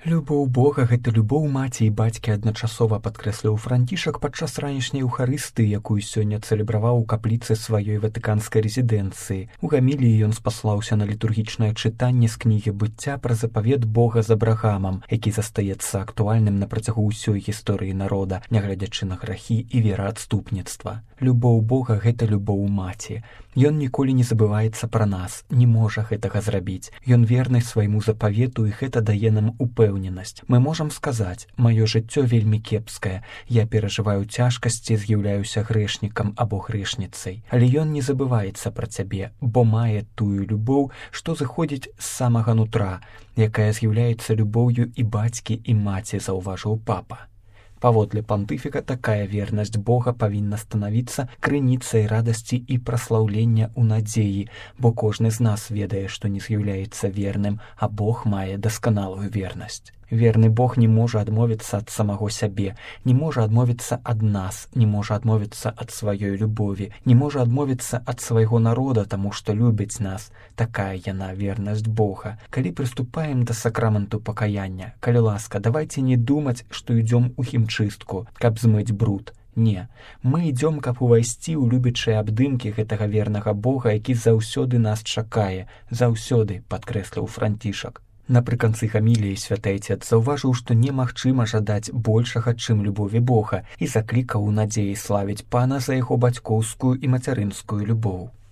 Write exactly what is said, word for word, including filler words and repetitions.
Любоў Бога — гэта любоў маці і бацькі адначасова, падкрэсліў Францішак падчас ранішняй еўхарыстыі, якую сёння цэлебраваў у капліцы сваёй ватыканскай рэзідэнцыі. У гаміліі ён спаслаўся на літургічнае чытанне з кнігі быцця пра запавет Бога з Абрагамам, які застаецца актуальным на працягу ўсёй гісторыі народа, нягледзячы на грахі і вераадступніцтва. Любоў Бога — гэта любоў маці. Ён ніколі не забываецца пра нас, не можа гэтага зрабіць. Ён верны свайму запавету, і гэта дае нам упэўненасць. Мы можам сказаць: маё жыццё вельмі кепскае, я перажываю цяжкасці, з'яўляюся грэшнікам або грэшніцай. Але ён не забываецца пра цябе, бо мае тую любоў, што зыходзіць з самага нутра, якая з'яўляецца любоўю і бацькі, і маці, заўважыў папа. Паводле пантыфіка, такая вернасць Бога павінна станавіцца крыніцай радасці і праслаўлення ў надзеі, бо кожны з нас ведае, што не з'яўляецца верным, а Бог мае дасканалую вернасць. Верны Бог не можа адмовіцца ад самого сябе, не можа адмовіцца ад нас, не можа адмовіцца ад сваёй любові, не можа адмовіцца ад свайго народа, таму што любіць нас. Такая яна вернасць Бога. Калі прыступаем да сакраменту пакаяння, калі ласка, давайце не думаць, што ідзём у хімчыстку, каб змыць бруд. Не, мы ідзём, каб увайсці ў любячыя абдымкі гэтага вернага Бога, які заўсёды нас чакае, заўсёды, падкрэсліў Францішак. Напрыканцы гаміліі святы Айцец заўважыў, што немагчыма жадаць большага, чым любові Бога, і заклікаў у надзеі славіць Пана за яго бацькоўскую і мацярынскую любоў.